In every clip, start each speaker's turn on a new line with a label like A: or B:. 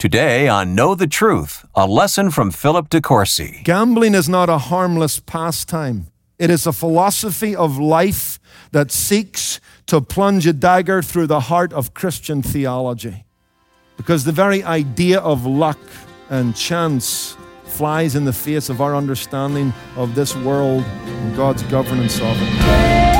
A: Today on Know the Truth, a lesson from Philip DeCourcy.
B: Gambling is not a harmless pastime. It is a philosophy of life that seeks to plunge a dagger through the heart of Christian theology. Because the very idea of luck and chance flies in the face of our understanding of this world and God's governance of it.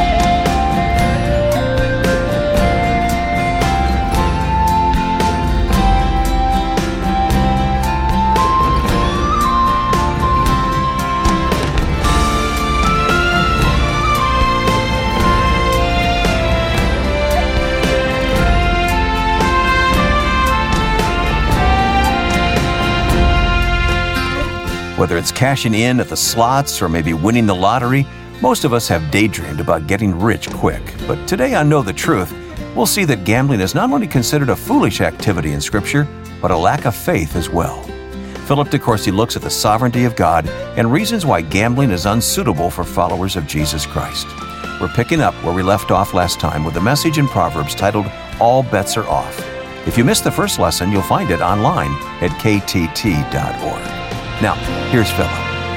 A: Whether it's cashing in at the slots or maybe winning the lottery, most of us have daydreamed about getting rich quick. But today on Know the Truth, we'll see that gambling is not only considered a foolish activity in Scripture, but a lack of faith as well. Philip DeCourcy looks at the sovereignty of God and reasons why gambling is unsuitable for followers of Jesus Christ. We're picking up where we left off last time with a message in Proverbs titled, All Bets Are Off. If you missed the first lesson, you'll find it online at ktt.org. Now, here's Philip.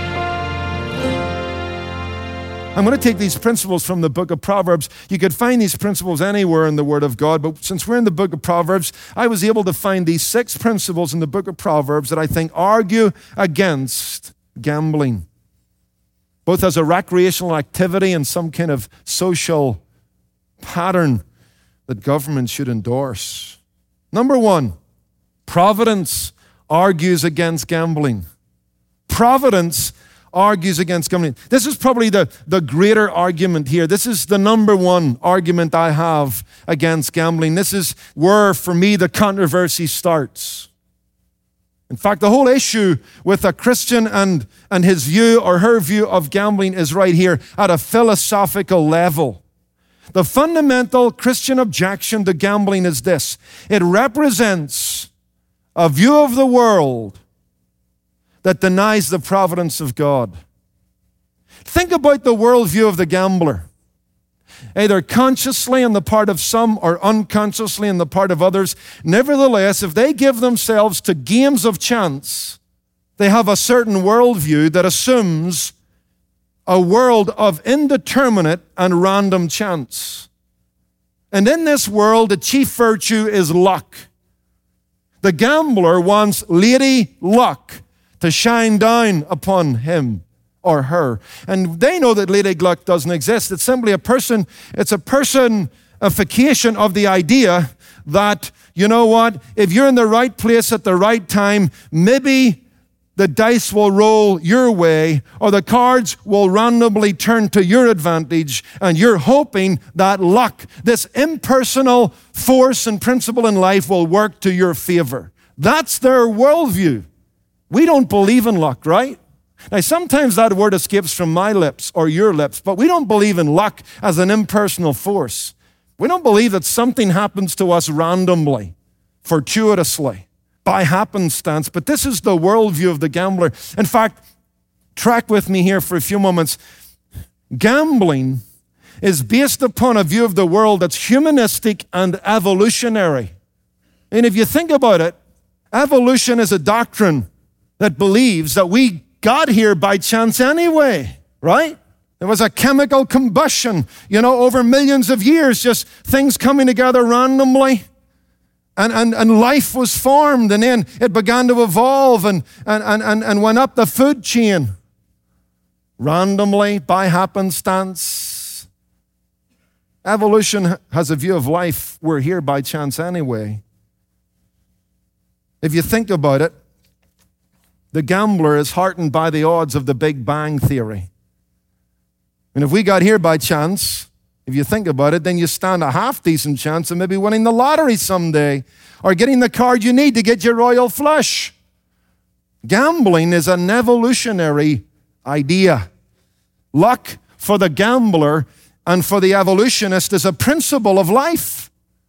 B: I'm going to take these principles from the book of Proverbs. You could find these principles anywhere in the Word of God, but since we're in the book of Proverbs, I was able to find these 6 principles in the book of Proverbs that I think argue against gambling, both as a recreational activity and some kind of social pattern that government should endorse. Number 1, providence argues against gambling. Providence argues against gambling. This is probably the greater argument here. This is the number 1 argument I have against gambling. This is where, for me, the controversy starts. In fact, the whole issue with a Christian and his view or her view of gambling is right here at a philosophical level. The fundamental Christian objection to gambling is this: it represents a view of the world that denies the providence of God. Think about the worldview of the gambler. Either consciously on the part of some or unconsciously on the part of others. Nevertheless, if they give themselves to games of chance, they have a certain worldview that assumes a world of indeterminate and random chance. And in this world, the chief virtue is luck. The gambler wants Lady Luck to shine down upon him or her. And they know that Lady Luck doesn't exist. It's simply a personification of the idea that, you know what, if you're in the right place at the right time, maybe the dice will roll your way or the cards will randomly turn to your advantage, and you're hoping that luck, this impersonal force and principle in life, will work to your favor. That's their worldview. We don't believe in luck, right? Now, sometimes that word escapes from my lips or your lips, but we don't believe in luck as an impersonal force. We don't believe that something happens to us randomly, fortuitously, by happenstance, but this is the worldview of the gambler. In fact, track with me here for a few moments. Gambling is based upon a view of the world that's humanistic and evolutionary. And if you think about it, evolution is a doctrine that believes that we got here by chance anyway, right? There was a chemical combustion, over millions of years, just things coming together randomly. And life was formed, and then it began to evolve and went up the food chain. Randomly, by happenstance. Evolution has a view of life. We're here by chance anyway. If you think about it, the gambler is heartened by the odds of the Big Bang Theory. And if we got here by chance, if you think about it, then you stand a half-decent chance of maybe winning the lottery someday or getting the card you need to get your royal flush. Gambling is an evolutionary idea. Luck for the gambler and for the evolutionist is a principle of life.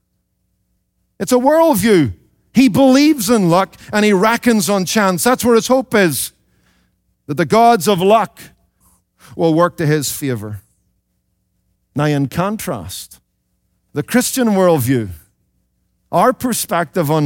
B: It's a worldview. He believes in luck and he reckons on chance. That's where his hope is, that the gods of luck will work to his favor. Now, in contrast, the Christian worldview, our perspective on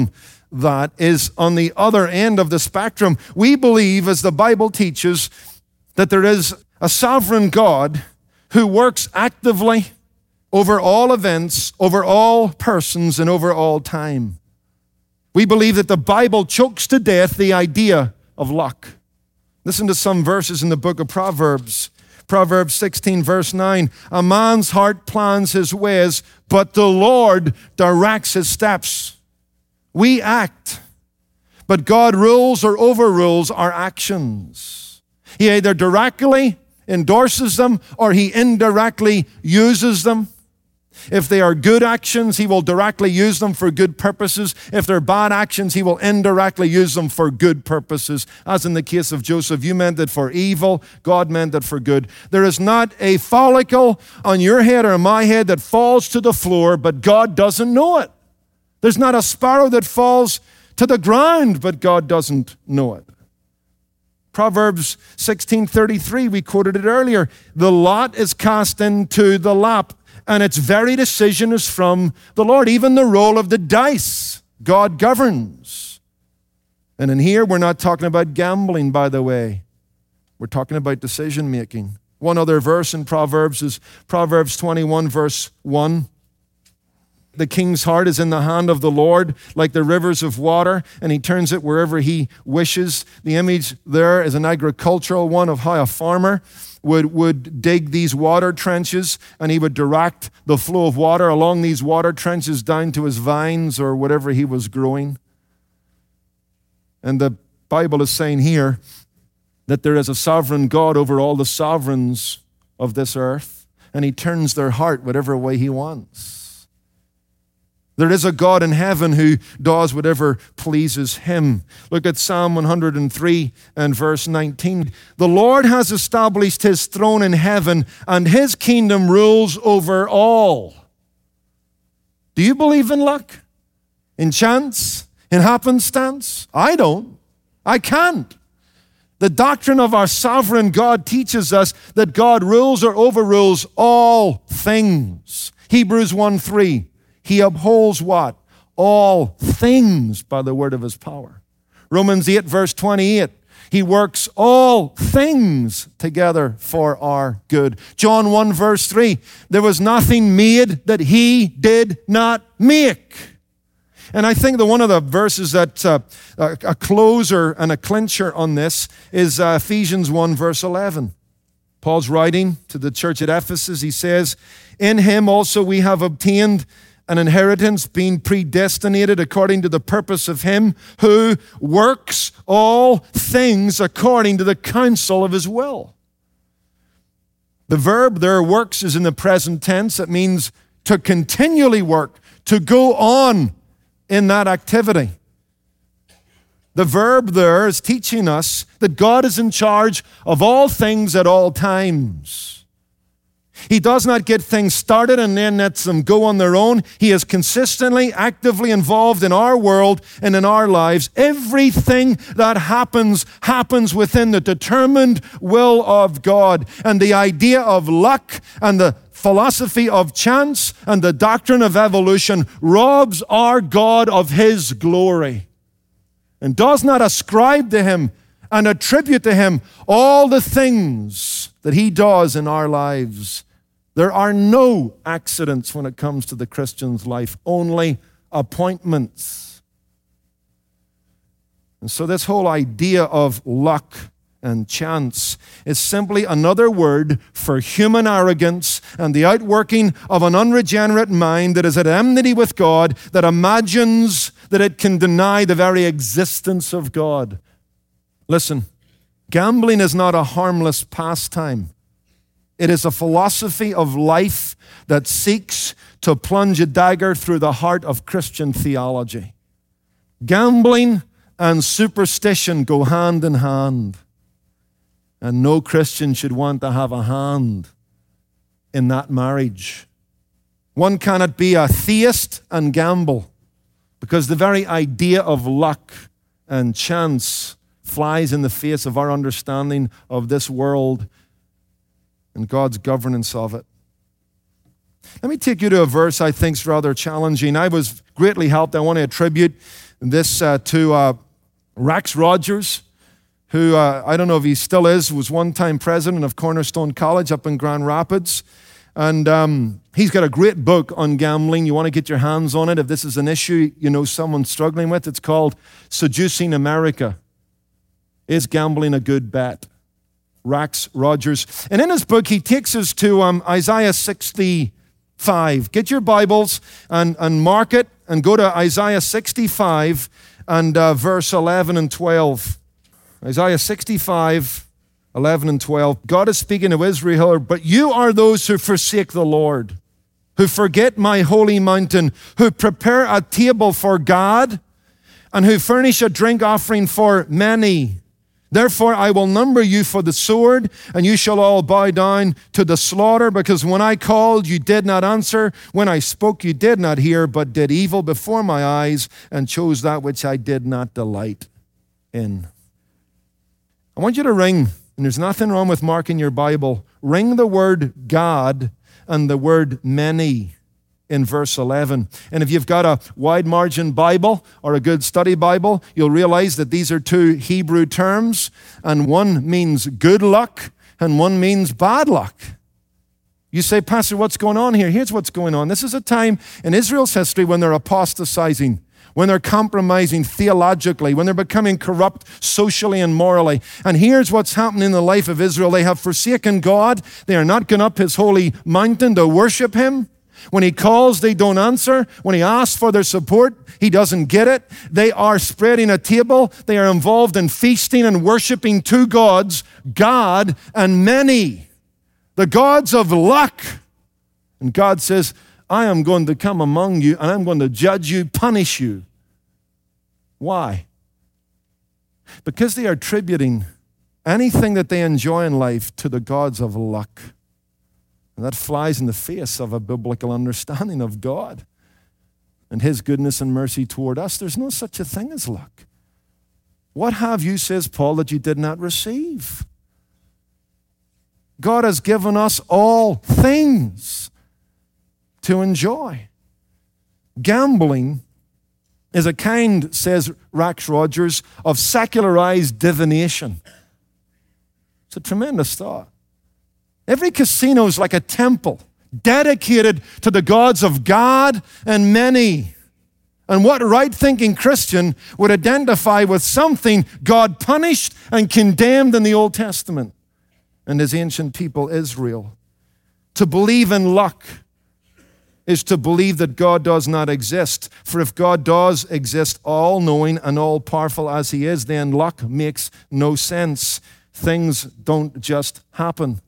B: that is on the other end of the spectrum. We believe, as the Bible teaches, that there is a sovereign God who works actively over all events, over all persons, and over all time. We believe that the Bible chokes to death the idea of luck. Listen to some verses in the book of Proverbs. Proverbs 16, verse 9. A man's heart plans his ways, but the Lord directs his steps. We act, but God rules or overrules our actions. He either directly endorses them or he indirectly uses them. If they are good actions, he will directly use them for good purposes. If they're bad actions, he will indirectly use them for good purposes. As in the case of Joseph, you meant it for evil, God meant it for good. There is not a follicle on your head or my head that falls to the floor, but God doesn't know it. There's not a sparrow that falls to the ground, but God doesn't know it. Proverbs 16:33, we quoted it earlier. The lot is cast into the lap, and its very decision is from the Lord. Even the roll of the dice, God governs. And in here, we're not talking about gambling, by the way. We're talking about decision making. One other verse in Proverbs is Proverbs 21, verse 1. The king's heart is in the hand of the Lord, like the rivers of water, and he turns it wherever he wishes. The image there is an agricultural one of how a farmer would dig these water trenches, and he would direct the flow of water along these water trenches down to his vines or whatever he was growing. And the Bible is saying here that there is a sovereign God over all the sovereigns of this earth, and he turns their heart whatever way he wants. There is a God in heaven who does whatever pleases him. Look at Psalm 103 and verse 19. The Lord has established his throne in heaven, and his kingdom rules over all. Do you believe in luck? In chance? In happenstance? I don't. I can't. The doctrine of our sovereign God teaches us that God rules or overrules all things. Hebrews 1:3. He upholds what? All things by the word of his power. Romans 8, verse 28. He works all things together for our good. John 1, verse 3. There was nothing made that he did not make. And I think that one of the verses that's a closer and a clincher on this is Ephesians 1, verse 11. Paul's writing to the church at Ephesus. He says, in him also we have obtained an inheritance, being predestinated according to the purpose of him who works all things according to the counsel of his will. The verb there, works, is in the present tense. It means to continually work, to go on in that activity. The verb there is teaching us that God is in charge of all things at all times. He does not get things started and then lets them go on their own. He is consistently, actively involved in our world and in our lives. Everything that happens within the determined will of God. And the idea of luck and the philosophy of chance and the doctrine of evolution robs our God of his glory and does not ascribe to him and attribute to him all the things that he does in our lives. There are no accidents when it comes to the Christian's life, only appointments. And so this whole idea of luck and chance is simply another word for human arrogance and the outworking of an unregenerate mind that is at enmity with God, that imagines that it can deny the very existence of God. Listen, gambling is not a harmless pastime. It is a philosophy of life that seeks to plunge a dagger through the heart of Christian theology. Gambling and superstition go hand in hand, and no Christian should want to have a hand in that marriage. One cannot be a theist and gamble, because the very idea of luck and chance flies in the face of our understanding of this world and God's governance of it. Let me take you to a verse I think is rather challenging. I was greatly helped. I want to attribute this to Rex Rogers, who I don't know if he still is, was one-time president of Cornerstone College up in Grand Rapids. And he's got a great book on gambling. You want to get your hands on it. If this is an issue you know someone's struggling with, it's called Seducing America. Is Gambling a Good Bet? Rex Rogers. And in his book, he takes us to Isaiah 65. Get your Bibles and mark it and go to Isaiah 65 and verse 11 and 12. Isaiah 65, 11 and 12. God is speaking to Israel, but you are those who forsake the Lord, who forget my holy mountain, who prepare a table for God, and who furnish a drink offering for many. Therefore I will number you for the sword, and you shall all bow down to the slaughter, because when I called, you did not answer. When I spoke, you did not hear, but did evil before my eyes, and chose that which I did not delight in. I want you to ring, and there's nothing wrong with marking your Bible, ring the word God and the word many in verse 11. And if you've got a wide margin Bible or a good study Bible, you'll realize that these are two Hebrew terms, and one means good luck and one means bad luck. You say, Pastor, what's going on here? Here's what's going on. This is a time in Israel's history when they're apostatizing, when they're compromising theologically, when they're becoming corrupt socially and morally. And here's what's happening in the life of Israel. They have forsaken God. They are not going up his holy mountain to worship him. When he calls, they don't answer. When he asks for their support, he doesn't get it. They are spreading a table. They are involved in feasting and worshiping two gods, God and many, the gods of luck. And God says, I am going to come among you and I'm going to judge you, punish you. Why? Because they are attributing anything that they enjoy in life to the gods of luck. And that flies in the face of a biblical understanding of God and his goodness and mercy toward us. There's no such a thing as luck. What have you, says Paul, that you did not receive? God has given us all things to enjoy. Gambling is a kind, says Rex Rogers, of secularized divination. It's a tremendous thought. Every casino is like a temple dedicated to the gods of God and many. And what right-thinking Christian would identify with something God punished and condemned in the Old Testament and his ancient people, Israel? To believe in luck is to believe that God does not exist. For if God does exist, all-knowing and all-powerful as he is, then luck makes no sense. Things don't just happen.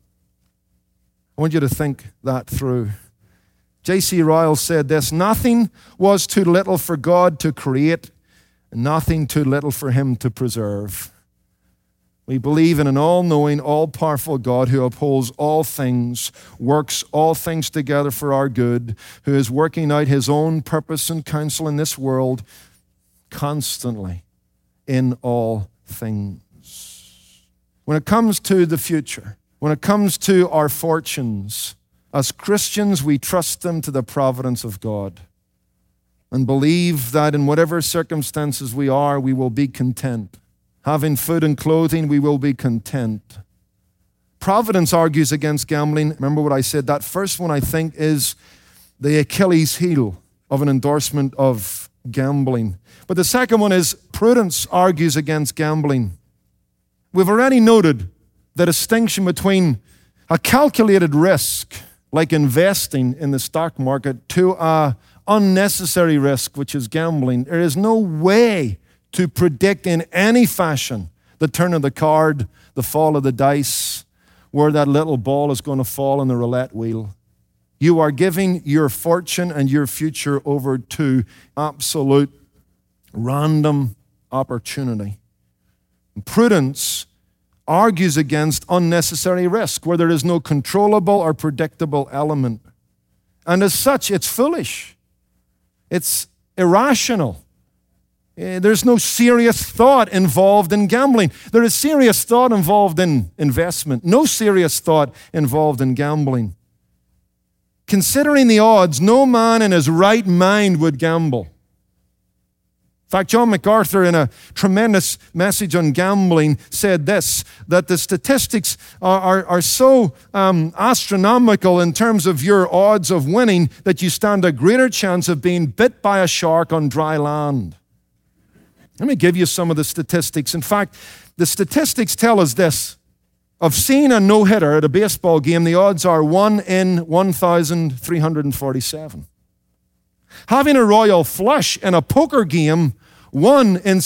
B: I want you to think that through. J.C. Ryle said this: nothing was too little for God to create, and nothing too little for him to preserve. We believe in an all-knowing, all-powerful God who upholds all things, works all things together for our good, who is working out his own purpose and counsel in this world constantly in all things. When it comes to the future, when it comes to our fortunes, as Christians, we trust them to the providence of God and believe that in whatever circumstances we are, we will be content. Having food and clothing, we will be content. Providence argues against gambling. Remember what I said? That first one, I think, is the Achilles heel of an endorsement of gambling. But the second one is prudence argues against gambling. We've already noted the distinction between a calculated risk, like investing in the stock market, to an unnecessary risk, which is gambling. There is no way to predict in any fashion the turn of the card, the fall of the dice, where that little ball is going to fall on the roulette wheel. You are giving your fortune and your future over to absolute random opportunity. Prudence argues against unnecessary risk, where there is no controllable or predictable element. And as such, it's foolish. It's irrational. There's no serious thought involved in gambling. There is serious thought involved in investment. No serious thought involved in gambling. Considering the odds, no man in his right mind would gamble. In fact, John MacArthur, in a tremendous message on gambling, said this, that the statistics are so astronomical in terms of your odds of winning that you stand a greater chance of being bit by a shark on dry land. Let me give you some of the statistics. In fact, the statistics tell us this. Of seeing a no-hitter at a baseball game, the odds are 1 in 1,347. Having a royal flush in a poker game, 1 in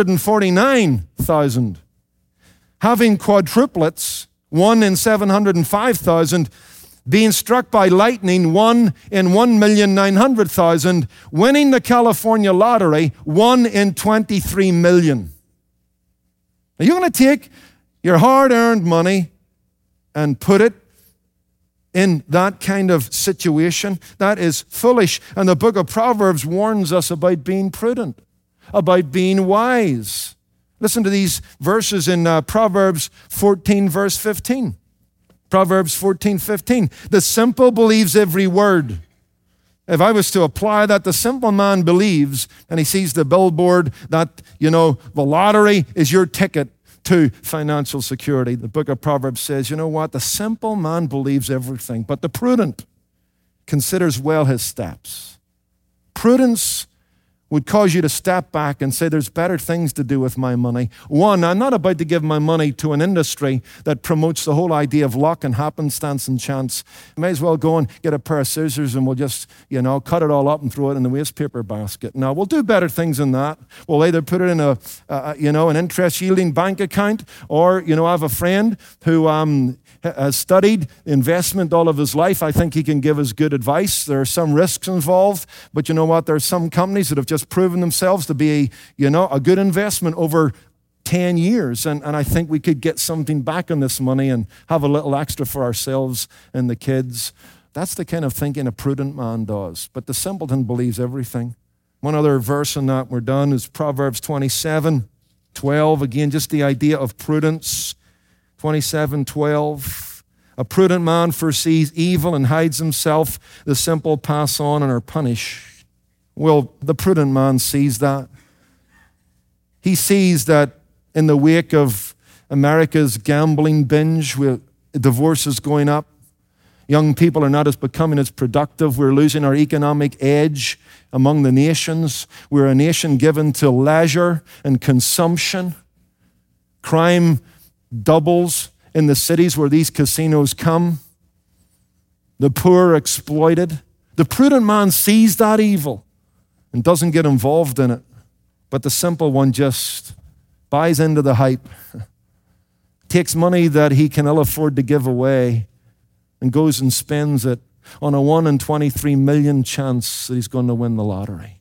B: 649,000. Having quadruplets, 1 in 705,000. Being struck by lightning, 1 in 1,900,000. Winning the California lottery, 1 in 23 million. Are you going to take your hard-earned money and put it in that kind of situation? That is foolish. And the book of Proverbs warns us about being prudent, about being wise. Listen to these verses in Proverbs 14, verse 15. Proverbs 14:15. The simple believes every word. If I was to apply that, the simple man believes, and he sees the billboard that, the lottery is your ticket to financial security. The book of Proverbs says, you know what? The simple man believes everything, but the prudent considers well his steps. Prudence would cause you to step back and say, there's better things to do with my money. One, I'm not about to give my money to an industry that promotes the whole idea of luck and happenstance and chance. You may as well go and get a pair of scissors and we'll just, cut it all up and throw it in the waste paper basket. Now, we'll do better things than that. We'll either put it in an interest-yielding bank account, or, I have a friend who has studied investment all of his life. I think he can give us good advice. There are some risks involved, but you know what? There are some companies that have just proven themselves to be, a good investment over 10 years. And I think we could get something back on this money and have a little extra for ourselves and the kids. That's the kind of thinking a prudent man does. But the simpleton believes everything. One other verse on that, we're done, is Proverbs 27:12. Again, just the idea of prudence. 27:12. A prudent man foresees evil and hides himself. The simple pass on and are punished. Well, the prudent man sees that. He sees that in the wake of America's gambling binge, with divorces going up, young people are not becoming as productive. We're losing our economic edge among the nations. We're a nation given to leisure and consumption. Crime doubles in the cities where these casinos come. The poor are exploited. The prudent man sees that evil and doesn't get involved in it. But the simple one just buys into the hype, takes money that he can ill afford to give away, and goes and spends it on a 1 in 23 million chance that he's going to win the lottery.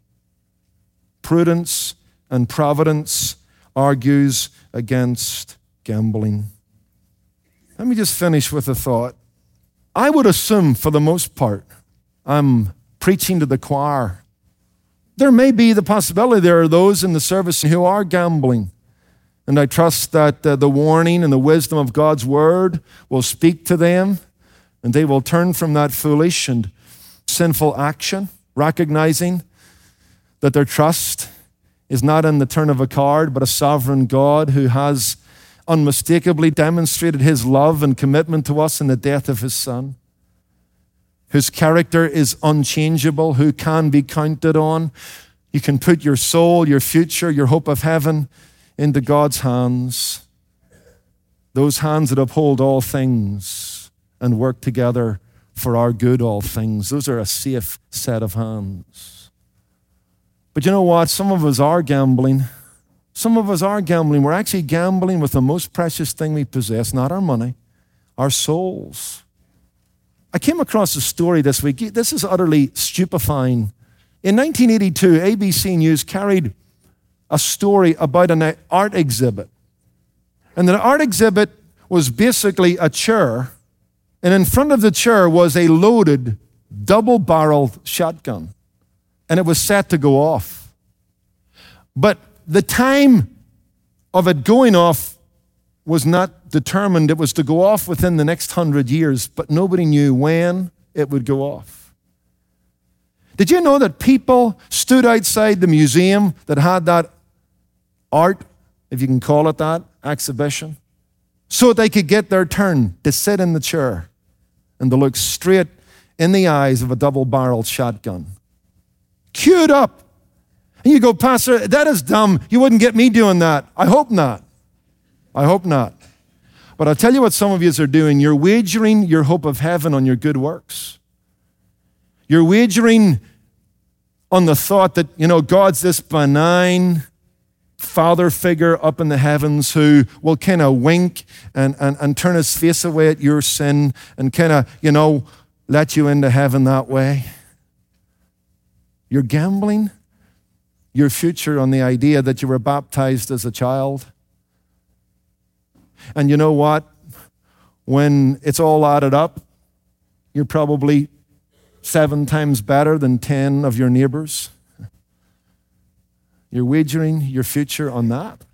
B: Prudence and providence argues against gambling. Let me just finish with a thought. I would assume, for the most part, I'm preaching to the choir. There may be the possibility there are those in the service who are gambling. And I trust that the warning and the wisdom of God's word will speak to them, and they will turn from that foolish and sinful action, recognizing that their trust is not in the turn of a card, but a sovereign God who has unmistakably demonstrated his love and commitment to us in the death of his Son, whose character is unchangeable, who can be counted on. You can put your soul, your future, your hope of heaven into God's hands, those hands that uphold all things and work together for our good, all things. Those are a safe set of hands. But you know what? Some of us are gambling. Some of us are gambling. We're actually gambling with the most precious thing we possess, not our money, our souls. I came across a story this week. This is utterly stupefying. In 1982, ABC News carried a story about an art exhibit. And the art exhibit was basically a chair, and in front of the chair was a loaded, double-barreled shotgun, and it was set to go off. But the time of it going off was not determined. It was to go off within the next 100 years, but nobody knew when it would go off. Did you know that people stood outside the museum that had that art, if you can call it that, exhibition, so they could get their turn to sit in the chair and to look straight in the eyes of a double-barreled shotgun? Queued up. And you go, Pastor, that is dumb. You wouldn't get me doing that. I hope not. I hope not. But I'll tell you what some of you are doing. You're wagering your hope of heaven on your good works. You're wagering on the thought that, God's this benign father figure up in the heavens who will kind of wink and turn his face away at your sin and kind of, let you into heaven that way. You're gambling your future on the idea that you were baptized as a child. And you know what? When it's all added up, you're probably 7 times better than 10 of your neighbors. You're wagering your future on that.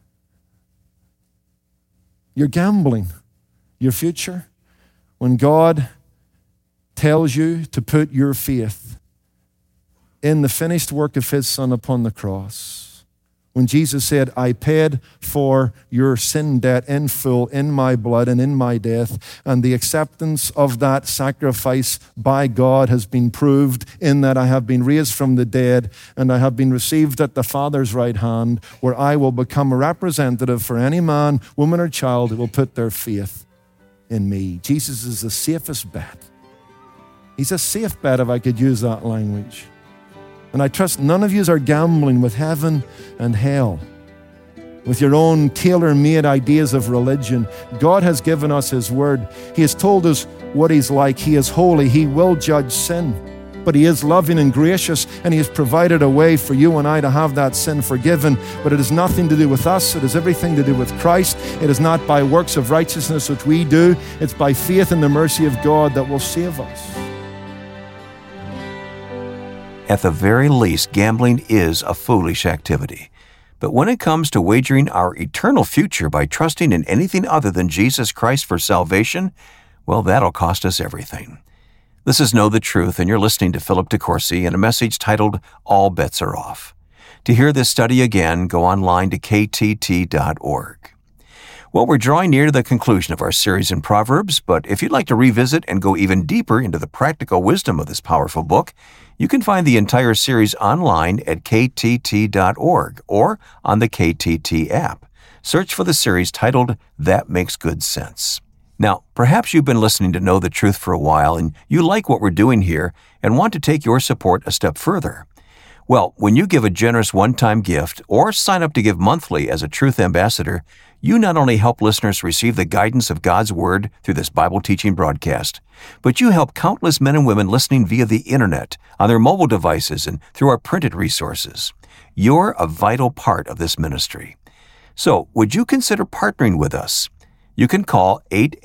B: You're gambling your future when God tells you to put your faith in the finished work of his Son upon the cross. When Jesus said, I paid for your sin debt in full, in my blood and in my death, and the acceptance of that sacrifice by God has been proved in that I have been raised from the dead and I have been received at the Father's right hand, where I will become a representative for any man, woman, or child who will put their faith in me. Jesus is the safest bet. He's a safe bet, if I could use that language. And I trust none of you are gambling with heaven and hell, with your own tailor-made ideas of religion. God has given us his word. He has told us what he's like. He is holy. He will judge sin. But he is loving and gracious, and he has provided a way for you and I to have that sin forgiven. But it has nothing to do with us. It has everything to do with Christ. It is not by works of righteousness which we do. It's by faith in the mercy of God that will save us.
A: At the very least, gambling is a foolish activity. But when it comes to wagering our eternal future by trusting in anything other than Jesus Christ for salvation, well, that'll cost us everything. This is Know the Truth, and you're listening to Philip DeCourcy in a message titled, All Bets Are Off. To hear this study again, go online to ktt.org. Well, we're drawing near to the conclusion of our series in Proverbs, but if you'd like to revisit and go even deeper into the practical wisdom of this powerful book, you can find the entire series online at ktt.org or on the KTT app. Search for the series titled, That Makes Good Sense. Now, perhaps you've been listening to Know the Truth for a while and you like what we're doing here and want to take your support a step further. Well, when you give a generous one-time gift or sign up to give monthly as a Truth Ambassador, you not only help listeners receive the guidance of God's Word through this Bible teaching broadcast, but you help countless men and women listening via the Internet, on their mobile devices, and through our printed resources. You're a vital part of this ministry. So, would you consider partnering with us? You can call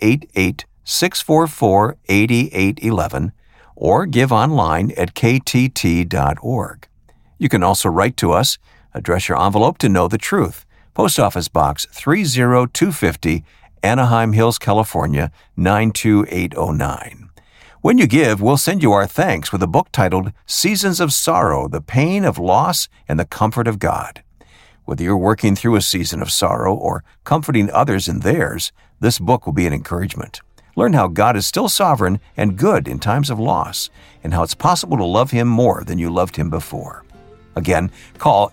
A: 888-644-8811 or give online at ktt.org. You can also write to us, address your envelope to Know the Truth, Post Office Box 30250, Anaheim Hills, California, 92809. When you give, we'll send you our thanks with a book titled Seasons of Sorrow, The Pain of Loss and the Comfort of God. Whether you're working through a season of sorrow or comforting others in theirs, this book will be an encouragement. Learn how God is still sovereign and good in times of loss, and how it's possible to love Him more than you loved Him before. Again, call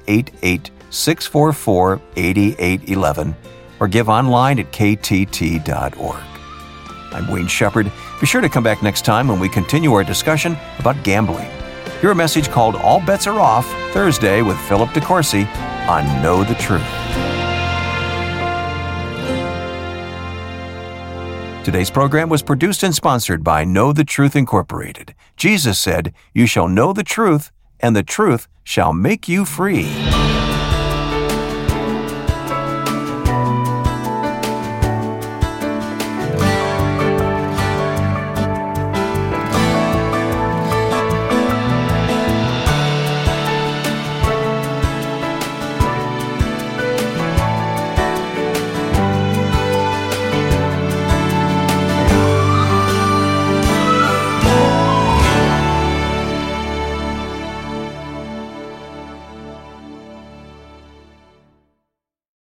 A: 888-644-8811 or give online at ktt.org. I'm Wayne Shepherd. Be sure to come back next time when we continue our discussion about gambling. Hear a message called All Bets Are Off, Thursday with Philip DeCourcy on Know the Truth. Today's program was produced and sponsored by Know the Truth Incorporated. Jesus said, "You shall know the truth, and the truth shall make you free."